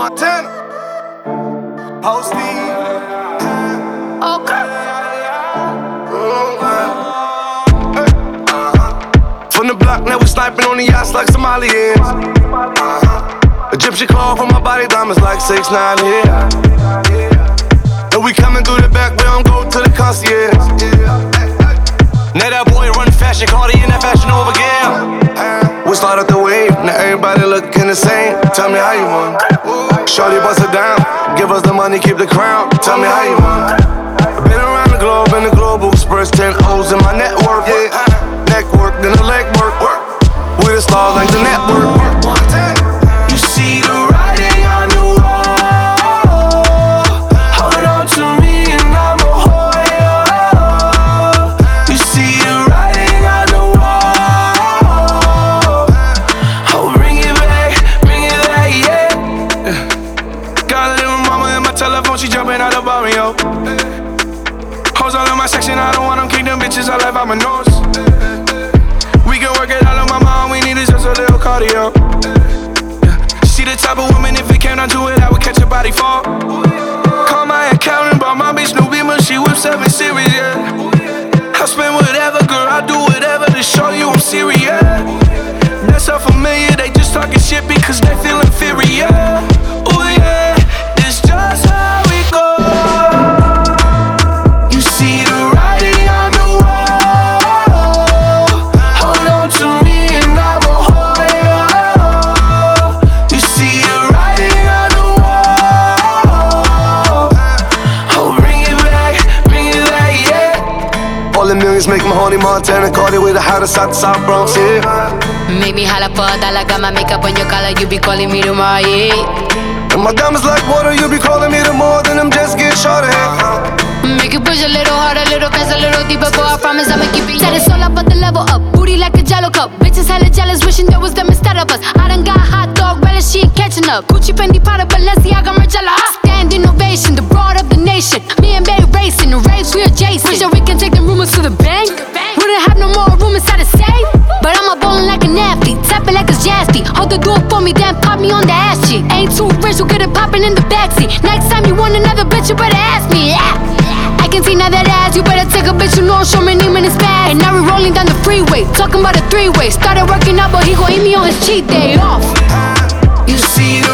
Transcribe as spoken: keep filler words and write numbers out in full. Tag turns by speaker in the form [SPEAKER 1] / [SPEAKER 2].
[SPEAKER 1] Montana, Posty.
[SPEAKER 2] Okay.
[SPEAKER 1] From the block, now we sniping on the yachts like Somalians. Uh-huh. Egyptian cloth on my body, diamonds like six nine here. And we coming through the back, we don't go to the concierge. Now that boy run fashion, Cardi in that fashion over again. We start up the wave, now everybody looking the same. Tell me how you want. Shorty bust it down, give us the money, keep the crown. Tell me how you want. Been around the globe in the global express, ten O's in my network. Yeah. Neck work, then the leg work. We the stars like the network.
[SPEAKER 2] You see the writing on the wall. Hold on to me and I'ma hold you. You see the writing on the wall. Oh, bring it back, bring it back, yeah. Got a little mama in my telephone, she jumping out the barrio. Hoes all in my section, I don't want them kick them bitches, I left out my nose. We can work it out on my mom, we need is just a little cardio. Yeah. She the type of woman, if it came down to it, I would catch a body fall. Call my accountant, bought my bitch new Beamer, she whips seven series, yeah. I spend whatever, girl, I do whatever to show you I'm serious. That's so familiar, they just talking shit because they feel inferior. Oh yeah, it's just how we go. You see the writing on the wall. Hold on to me and I'ma hold you. You see the writing on the wall. Oh, bring it back, bring it back, yeah.
[SPEAKER 1] All the millions make my honey Montana, Cardi with the hottest out the South Bronx, yeah.
[SPEAKER 3] Make me holla for a dollar, got my makeup on your collar, you be calling me tomorrow, yeah.
[SPEAKER 1] And my diamonds like water, you be calling me the more than them just get shorter.
[SPEAKER 3] Make you push a little harder, a little faster, a little deeper, but I promise I'ma keep it. Said it's all about the level up, booty like a jello cup. Bitches hella jealous, wishing there was them instead of us. I done got hot dog, relish, she ain't catching up. Gucci, Fendi, Prada, Balenciaga, Margiela. I stand innovation, the broad of the nation. Me and Bay racing, the race we adjacent. Wish that we can take them rumors to the bank. Wouldn't have no more room inside the safe. But I'm a ballin' like an athlete, tapping like it's Jazzy. Hold the door for me, then pop me on the ass cheek. Ain't too rich, we'll get it poppin' in the backseat. Next time you want another bitch, you better ask me. Yeah. I can see now that ass, you better take a bitch, you know show me name in his bag. And now we rolling down the freeway, talking about a three-way. Started working out, but he gon' eat me on his cheat day off.
[SPEAKER 2] You see the